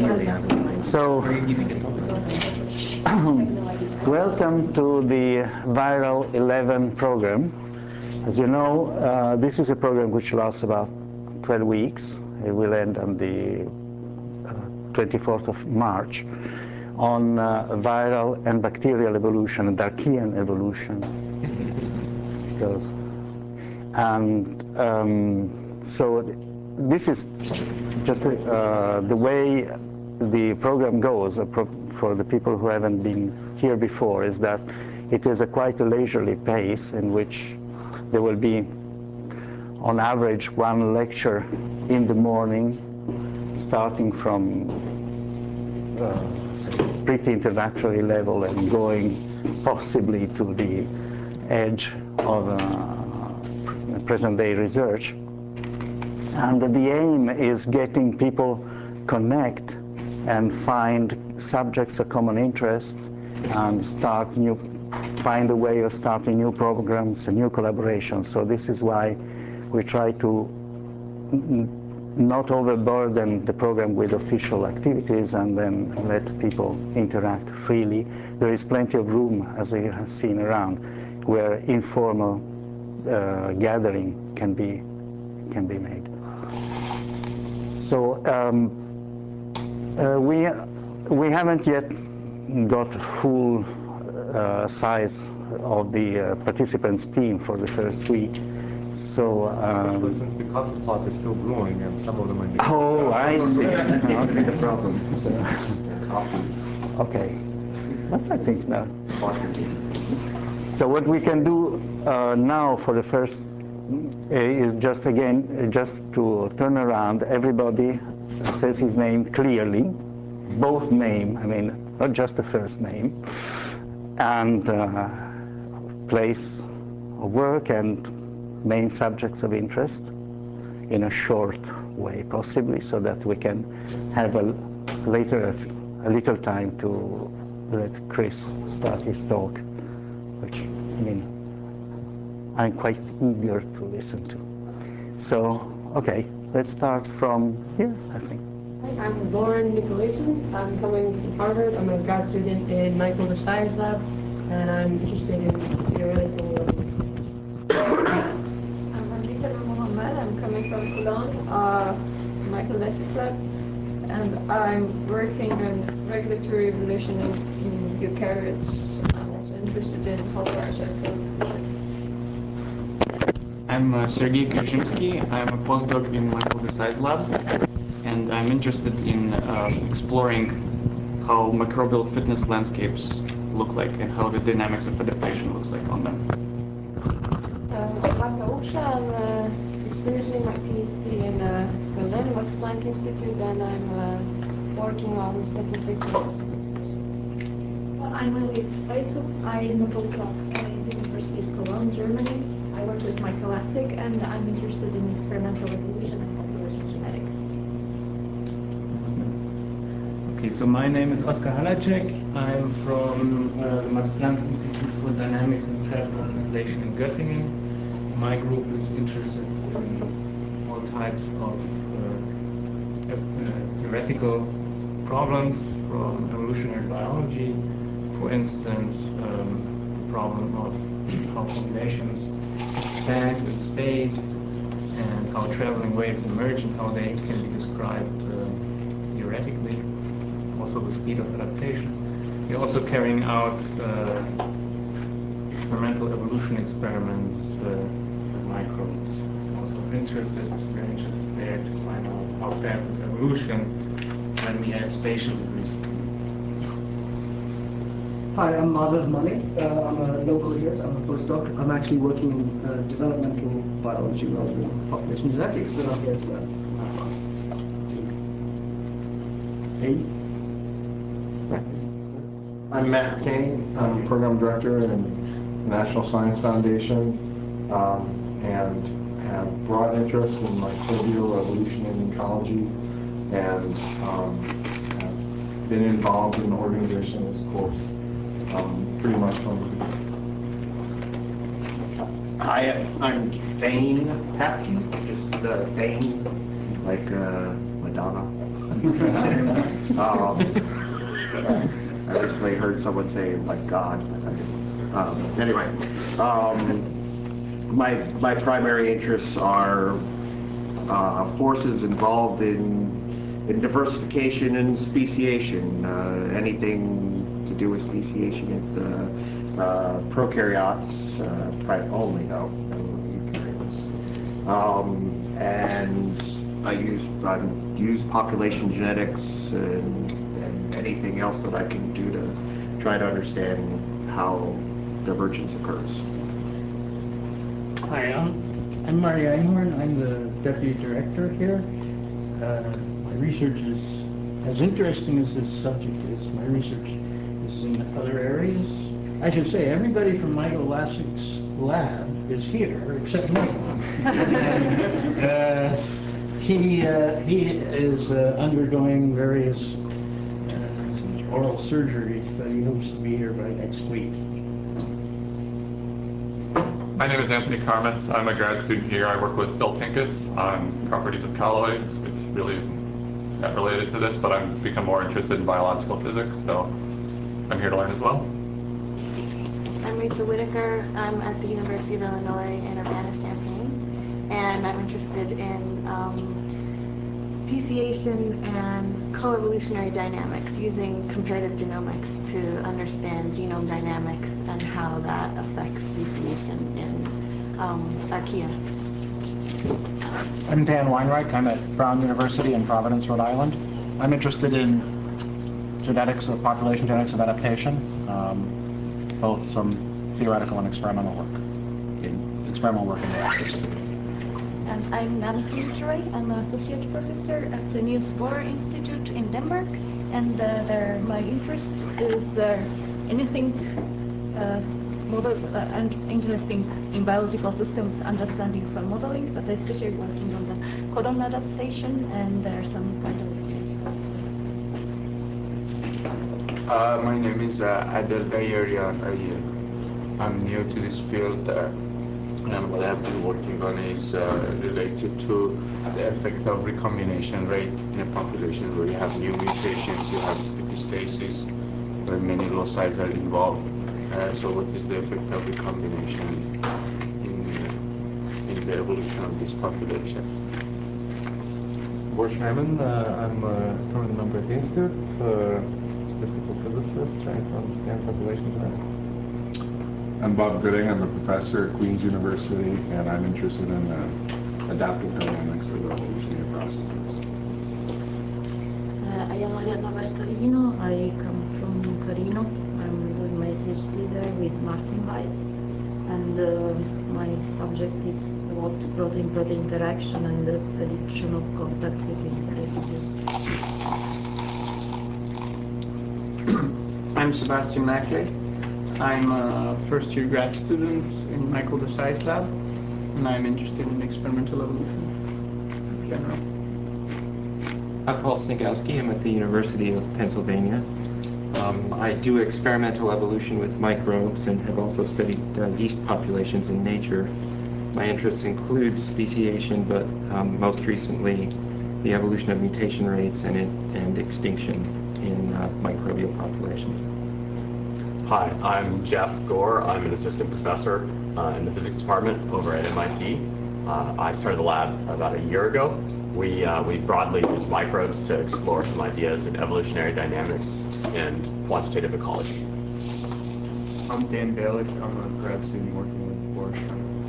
So, welcome to the Viral 11 program. As you know, this is a program which lasts about 12 weeks. It will end on the 24th of March on viral and bacterial evolution, Darkian evolution. So this is just the way the program goes for the people who haven't been here before, is that it is quite a leisurely pace in which there will be on average one lecture in the morning, starting from pretty introductory level and going possibly to the edge of present-day research. And the aim is getting people connect and find subjects of common interest and find a way of starting new programs and new collaborations. So this is why we try to not overburden the program with official activities and then let people interact freely. There is plenty of room, as you have seen around, where informal gathering can be made. So we haven't yet got full size of the participants team for the first week. So especially since the cotton plot is still growing and some of them are. Oh, I see. That seems to be the problem. So, Coffee. Okay, but I think now. So what we can do now for the first is just to turn around. Everybody says his name clearly, both name, I mean, not just the first name, and place of work and main subjects of interest in a short way, possibly, so that we can have later a little time to let Chris start his talk, which, I mean, I'm quite eager to listen to. So, okay, let's start from here, I think. I'm Lauren Nicolason. I'm coming from Harvard. I'm a grad student in Michael Desai's lab, and I'm interested in theoretical. I'm Anita Mohammed. I'm coming from Cologne, Michael Lessig lab, and I'm working on regulatory evolution in eukaryotes. I'm also interested in host-archive. I'm Sergei Krizhimsky. I'm a postdoc in Michael Desai's lab, and I'm interested in exploring how microbial fitness landscapes look like and how the dynamics of adaptation looks like on them. I'm Marta Uksha. I'm experiencing my PhD in Berlin, Max Planck Institute, and I'm working on statistics. I'm Elif Freitu. I'm a postdoc at the University of Cologne, Germany. I work with Michael Lessig, and I'm interested in experimental evolution and population genetics. Okay, so my name is Oskar Halacek. I'm from the Max Planck Institute for Dynamics and Self-Organization in Göttingen. My group is interested in all types of theoretical problems from evolutionary biology. For instance, the problem of how populations expand in space and how traveling waves emerge and how they can be described theoretically. Also the speed of adaptation. We're also carrying out experimental evolution experiments with microbes. Also very interested there to find out how fast is evolution when we have spatial degrees of freedom. Hi, I'm Madhav Mani. I'm a local here, so I'm a postdoc. I'm actually working in developmental biology rather than population genetics, but I'm here as well. Hey. I'm Matt Kane. I'm program director in National Science Foundation and have broad interest in microbial evolution and ecology, and have been involved in the organization of this course pretty much from the beginning. Hi, I'm Thane Papke, just the Thane, like Madonna. I recently heard someone say, like God. Anyway, my primary interests are forces involved in diversification and speciation, anything to do with speciation at prokaryotes, only though, eukaryotes. And I use population genetics and anything else that I can do to try to understand how divergence occurs. Hi, I'm Marty Einhorn. I'm the deputy director here. My research is, as interesting as this subject is, my research is in other areas. I should say everybody from Michael Lassik's lab is here except me. He is undergoing various oral surgery, but he hopes to be here by next week. My name is Anthony Karmas. I'm a grad student here. I work with Phil Pincus on properties of colloids, which really isn't that related to this, but I've become more interested in biological physics, so I'm here to learn as well. I'm Rachel Whitaker. I'm at the University of Illinois in Urbana-Champaign, and I'm interested in speciation and coevolutionary dynamics using comparative genomics to understand genome dynamics and how that affects speciation in archaea. I'm Dan Weinreich. I'm at Brown University in Providence, Rhode Island. I'm interested in genetics of population genetics of adaptation, both some theoretical and experimental work. Experimental work in labs. And I'm Namiki Troy. I'm an associate professor at the Niels Bohr Institute in Denmark. And my interest is anything and interesting in biological systems understanding from modeling, but especially working on the codon adaptation, and there's some kind of my name is Adel Dayerian. I'm new to this field, and what I've been working on is related to the effect of recombination rate in a population where you have new mutations, you have epistasis, where many loci are involved. So what is the effect of recombination in the evolution of this population? Boris Schneemann, I'm from the Numberth Institute, statistical physicist trying to understand population genetics. I'm Bob Gooding. I'm a professor at Queen's University, and I'm interested in the adaptive dynamics of evolutionary processes. I am Arianna Bertolino. I come from Torino. I'm doing my PhD there with Martin White, and my subject is about protein-protein interaction and the prediction of contacts between residues. I'm Sebastian Mackley. I'm a first-year grad student in Michael Desai's lab, and I'm interested in experimental evolution in general. I'm Paul Snigowski. I'm at the University of Pennsylvania. I do experimental evolution with microbes and have also studied yeast populations in nature. My interests include speciation, but most recently the evolution of mutation rates and extinction in microbial populations. Hi, I'm Jeff Gore. I'm an assistant professor in the physics department over at MIT. I started the lab about a year ago. We broadly use microbes to explore some ideas in evolutionary dynamics and quantitative ecology. I'm Dan Balick. I'm a grad student working with Boris,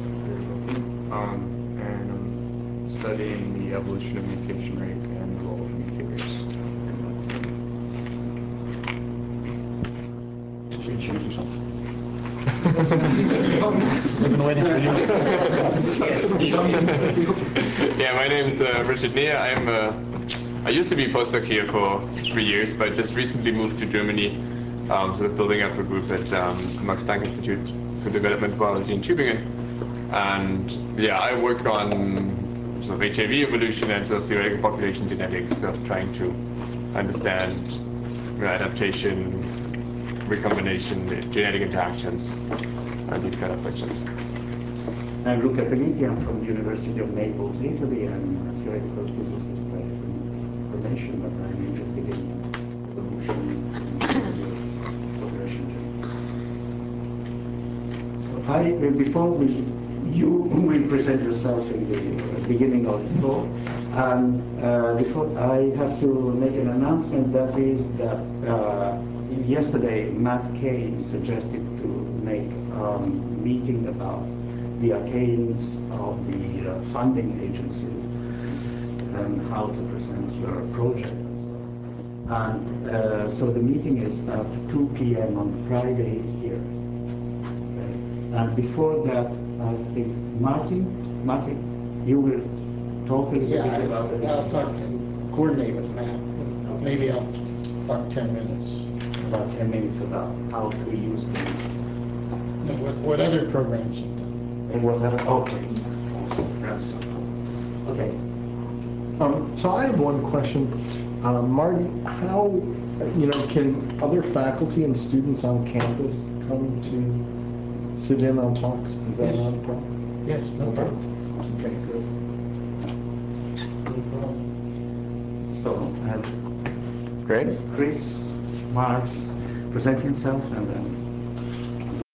and I'm studying the evolution of mutation rate and the role of mutators in that study. Should you introduce yourself? We've been waiting for you. Yeah, my name's Richard Neher. I used to be a postdoc here for 3 years, but just recently moved to Germany, sort of building up a group at the Max Planck Institute for Developmental Biology in Tübingen. And yeah, I work on sort of HIV evolution and sort of theoretical population genetics, sort of trying to understand adaptation, recombination, genetic interactions, and these kind of questions. I'm Luca Beniti. I'm from the University of Naples, Italy. I'm a theoretical physicist from information, but I'm interested in evolution and population genetics. So before you will present yourself in the beginning of the talk, before I have to make an announcement, that is that yesterday Matt Kane suggested to make a meeting about the arcanes of the funding agencies and how to present your project. And so the meeting is at 2 p.m. on Friday here. Okay. And before that, I think Martin, you will talk a little bit about it. I'll talk and coordinate with Matt. Maybe I'll talk 10 minutes. About 10 minutes about how to use them. No, what other programs you've done. And whatever, okay. Okay. So I have one question. Marty, how, can other faculty and students on campus come to sit in on talks? Is that not a problem? Yes, no problem. Okay, good. No problem. So, Great. Chris Marks, present himself and then